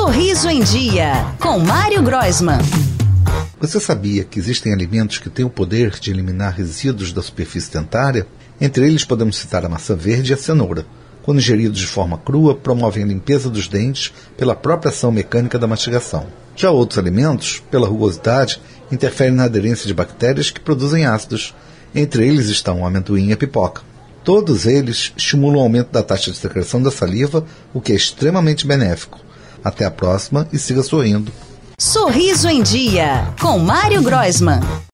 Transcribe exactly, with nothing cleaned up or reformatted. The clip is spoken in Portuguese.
Sorriso em Dia, com Mário Groisman. Você sabia que existem alimentos que têm o poder de eliminar resíduos da superfície dentária? Entre eles podemos citar a maçã verde e a cenoura. Quando ingeridos de forma crua, promovem a limpeza dos dentes pela própria ação mecânica da mastigação. Já outros alimentos, pela rugosidade, interferem na aderência de bactérias que produzem ácidos. Entre eles estão o amendoim e a pipoca. Todos eles estimulam o aumento da taxa de secreção da saliva, o que é extremamente benéfico. Até a próxima e siga sorrindo. Sorriso em Dia, com Mário Groisman.